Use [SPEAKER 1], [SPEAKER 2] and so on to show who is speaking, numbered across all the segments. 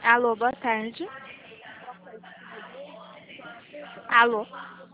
[SPEAKER 1] Alô, boa tarde. Alô?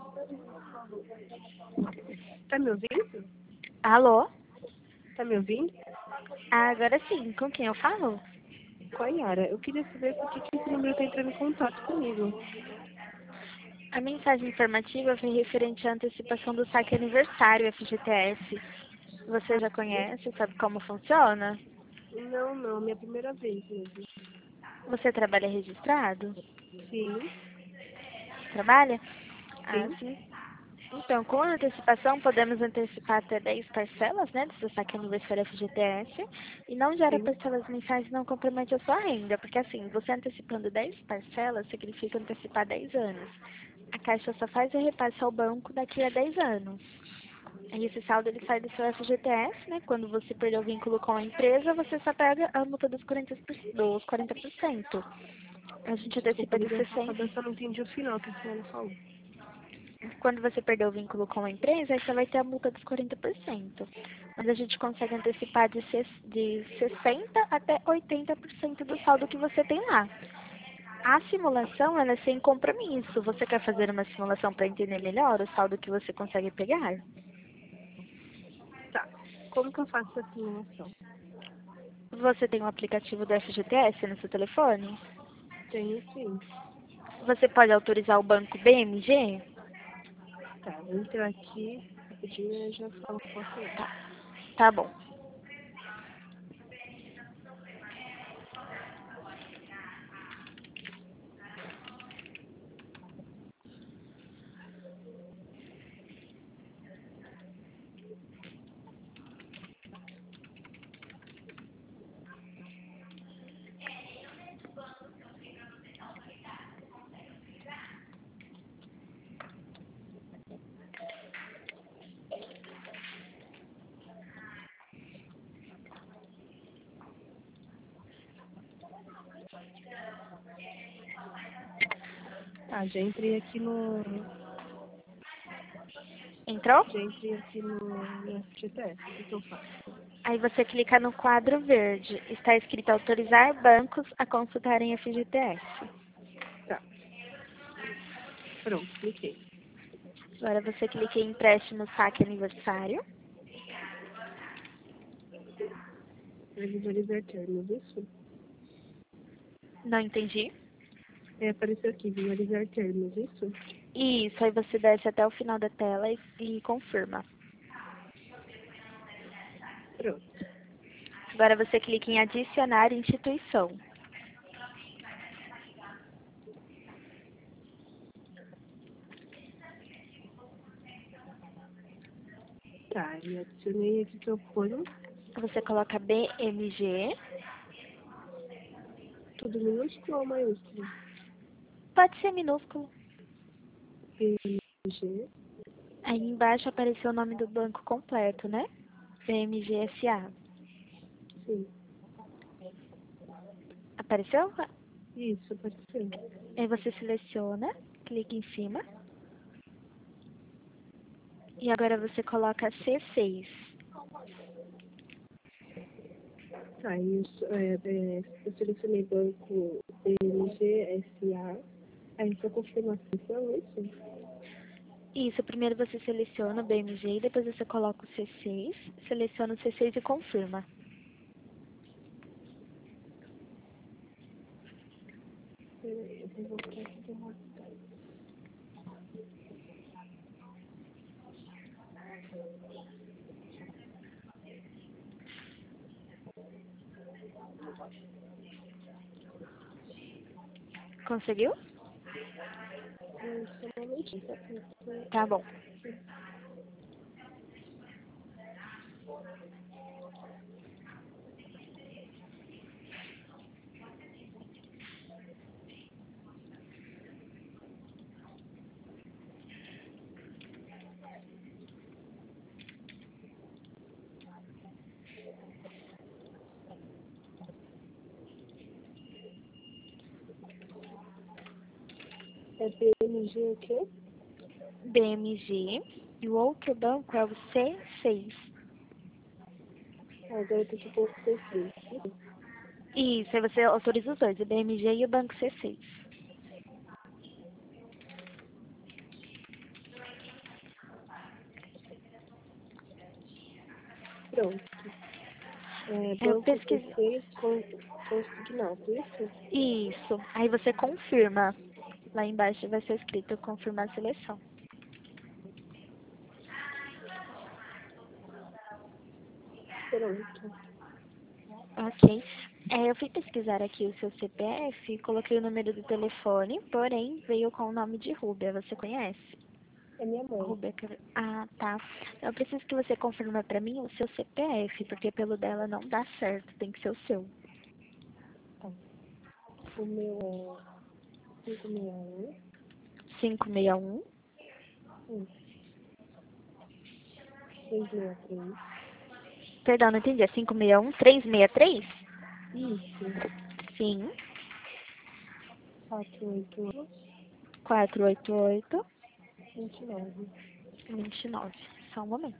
[SPEAKER 2] Tá me ouvindo?
[SPEAKER 1] Alô?
[SPEAKER 2] Tá me ouvindo?
[SPEAKER 1] Agora sim, com quem eu falo?
[SPEAKER 2] Com a Yara. Eu queria saber por que esse número tá entrando em contato comigo.
[SPEAKER 1] A mensagem informativa foi referente à antecipação do saque aniversário FGTS. Você já conhece, sabe como funciona?
[SPEAKER 2] Não, minha primeira vez mesmo.
[SPEAKER 1] Você trabalha registrado?
[SPEAKER 2] Sim,
[SPEAKER 1] Trabalha? Ah,
[SPEAKER 2] sim,
[SPEAKER 1] sim. Então, com a antecipação, podemos antecipar até 10 parcelas, né, do seu saque aniversário FGTS, e não gera
[SPEAKER 2] sim.
[SPEAKER 1] parcelas mensais e não compromete a sua renda, porque assim, você antecipando 10 parcelas significa antecipar 10 anos. A Caixa só faz o repasse ao banco daqui a 10 anos. Aí esse saldo ele sai do seu FGTS, né? Quando você perder o vínculo com a empresa, você só pega a multa dos 40%. A gente
[SPEAKER 2] Desculpa,
[SPEAKER 1] antecipa de
[SPEAKER 2] ligar sua
[SPEAKER 1] 60.
[SPEAKER 2] cabeça, eu não entendi o final que a senhora falou.
[SPEAKER 1] Quando você perder o vínculo com a empresa, aí você vai ter a multa dos 40%. Mas a gente consegue antecipar de 60% até 80% do saldo que você tem lá. A simulação, ela é sem compromisso. Você quer fazer uma simulação para entender melhor o saldo que você consegue pegar?
[SPEAKER 2] Tá. Como que eu faço essa simulação?
[SPEAKER 1] Você tem um aplicativo do FGTS no seu telefone?
[SPEAKER 2] Tenho sim.
[SPEAKER 1] Você pode autorizar o banco BMG?
[SPEAKER 2] Tá, vou entrar aqui rapidinho e já falo com a senhora.
[SPEAKER 1] Tá bom.
[SPEAKER 2] Tá, já entrei aqui no.
[SPEAKER 1] Entrou?
[SPEAKER 2] Já entrei aqui no FGTS. O que que eu faço?
[SPEAKER 1] Aí você clica no quadro verde. Está escrito autorizar bancos a consultarem FGTS.
[SPEAKER 2] Tá, pronto, cliquei.
[SPEAKER 1] Agora você clica em empréstimo saque aniversário.
[SPEAKER 2] Vai visualizar termos, isso?
[SPEAKER 1] Não entendi.
[SPEAKER 2] Apareceu aqui, visualizar termos, isso?
[SPEAKER 1] Isso, aí você desce até o final da tela e confirma.
[SPEAKER 2] Pronto.
[SPEAKER 1] Agora você clica em adicionar instituição.
[SPEAKER 2] Tá, e adicionei aqui que eu ponho
[SPEAKER 1] Você coloca BMG.
[SPEAKER 2] tudo minúsculo ou maiúsculo?
[SPEAKER 1] Pode ser minúsculo.
[SPEAKER 2] PG,
[SPEAKER 1] Aí embaixo apareceu o nome do banco completo, né? BMGSA.
[SPEAKER 2] sim.
[SPEAKER 1] Apareceu?
[SPEAKER 2] Isso, apareceu.
[SPEAKER 1] Aí você seleciona, clica em cima. E agora você coloca C6.
[SPEAKER 2] Tá, e eu selecionei banco BMG, SA. Aí só confirma a sessão, isso?
[SPEAKER 1] Isso, primeiro você seleciona o BMG, depois você coloca o C6, seleciona o C6 e confirma.
[SPEAKER 2] Peraí, eu vou voltar aqui de uma.
[SPEAKER 1] Conseguiu?
[SPEAKER 2] Só um momentinho, tá? Porque
[SPEAKER 1] Tá bom.
[SPEAKER 2] é BMG o quê?
[SPEAKER 1] BMG. E o outro banco é o C6.
[SPEAKER 2] Ah, agora eu tenho que pôr C6.
[SPEAKER 1] Isso, aí você autoriza os dois, o BMG e o Banco C6.
[SPEAKER 2] Pronto.
[SPEAKER 1] Eu
[SPEAKER 2] Banco
[SPEAKER 1] pesquiso.
[SPEAKER 2] C6 consignado, isso?
[SPEAKER 1] Isso. Aí você confirma. Lá embaixo vai ser escrito confirmar a seleção.
[SPEAKER 2] Pronto.
[SPEAKER 1] Ok. Eu fui pesquisar aqui o seu CPF, coloquei o número do telefone, porém veio com o nome de Rúbia. Você conhece?
[SPEAKER 2] É minha mãe.
[SPEAKER 1] Rúbia, ah, tá. Eu preciso que você confirme pra mim o seu CPF, porque pelo dela não dá certo, tem que ser o seu.
[SPEAKER 2] Tá. O meu é 561.
[SPEAKER 1] 561.
[SPEAKER 2] 663.
[SPEAKER 1] Perdão, não entendi. É 561 363?
[SPEAKER 2] Isso.
[SPEAKER 1] Sim.
[SPEAKER 2] 488.
[SPEAKER 1] 488
[SPEAKER 2] 29.
[SPEAKER 1] 29. Só um momento.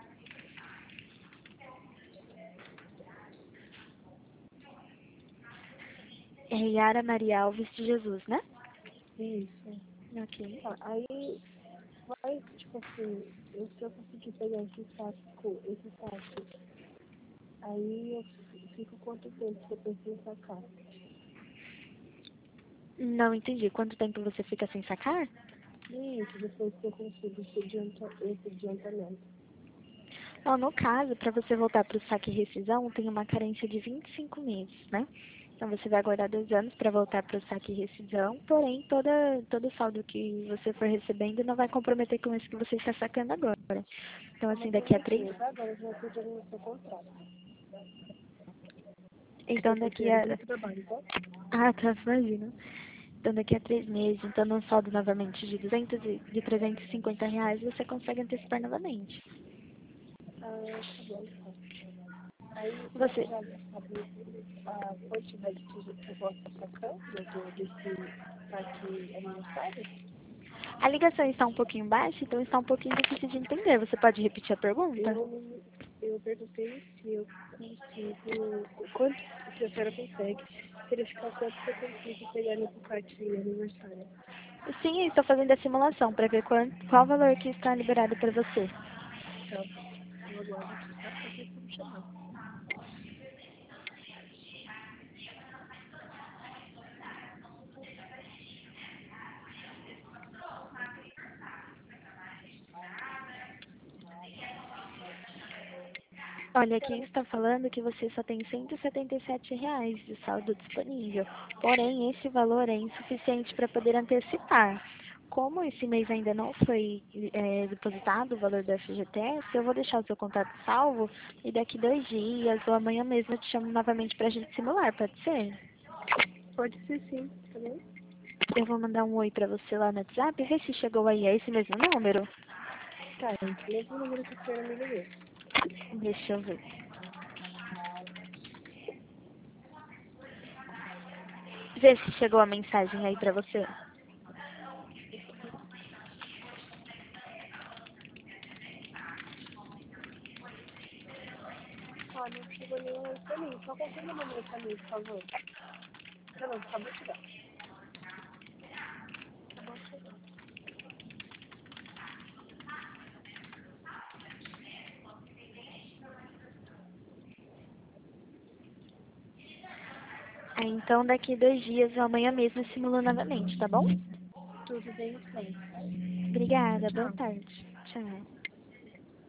[SPEAKER 1] É Yara Maria Alves de Jesus, né?
[SPEAKER 2] Isso.
[SPEAKER 1] Ok.
[SPEAKER 2] Tá, aí vai, tipo assim, se eu conseguir pegar esse saque, aí eu fico quanto tempo que eu preciso sacar?
[SPEAKER 1] Não entendi. Quanto tempo você fica sem sacar?
[SPEAKER 2] Isso, depois que eu consigo esse adiantamento.
[SPEAKER 1] Bom, no caso, para você voltar para o saque e rescisão, tem uma carência de 25 meses, né? Então você vai aguardar 2 anos para voltar para o saque e rescisão, porém todo o saldo que você for recebendo não vai comprometer com isso que você está sacando agora. Então assim,
[SPEAKER 2] Mas
[SPEAKER 1] daqui a
[SPEAKER 2] como
[SPEAKER 1] 3.
[SPEAKER 2] assim? Agora já estou dando no seu contrato.
[SPEAKER 1] Então
[SPEAKER 2] Eu
[SPEAKER 1] daqui
[SPEAKER 2] tenho
[SPEAKER 1] a.
[SPEAKER 2] muito trabalho, tá?
[SPEAKER 1] Ah, tá, imagina. Então daqui a 3 meses, então no saldo novamente de 200 de R$ 350, você consegue antecipar novamente.
[SPEAKER 2] Ah, tá bom, então. Aí você
[SPEAKER 1] Você,
[SPEAKER 2] já sabe a quantidade que eu posso estar sacando desse saque aniversário?
[SPEAKER 1] a ligação está um pouquinho baixa, então está um pouquinho difícil de entender. Você pode repetir a pergunta?
[SPEAKER 2] Eu perguntei se eu consigo, quanto, se a senhora consegue verificar quanto que eu consigo pegar nesse saque aniversário.
[SPEAKER 1] Sim, eu estou fazendo a simulação para ver qual valor que está liberado para você.
[SPEAKER 2] Tá, eu aguardo aqui, tá? Só que me chamar.
[SPEAKER 1] Olha, aqui está falando que você só tem R$ 177 de saldo disponível. Porém, esse valor é insuficiente para poder antecipar. Como esse mês ainda não foi depositado o valor do FGTS, eu vou deixar o seu contato salvo e daqui 2 dias ou amanhã mesmo eu te chamo novamente para a gente simular, pode ser?
[SPEAKER 2] Pode ser sim, tá bom?
[SPEAKER 1] Eu vou mandar um oi para você lá no WhatsApp, vê se chegou aí, é esse mesmo número?
[SPEAKER 2] Tá, esse mesmo número que a senhora me ligou.
[SPEAKER 1] Deixa eu ver. Vê se chegou a mensagem aí para você.
[SPEAKER 2] Ah, não chegou nenhum pra mim. Só confirma o número pra mim, por favor. Não, acabou de chegar. Acabou de chegar.
[SPEAKER 1] Então, daqui 2 dias ou amanhã mesmo eu simulo novamente, tá bom?
[SPEAKER 2] Tudo bem, então.
[SPEAKER 1] Obrigada, boa
[SPEAKER 2] Tchau.
[SPEAKER 1] tarde. Tchau.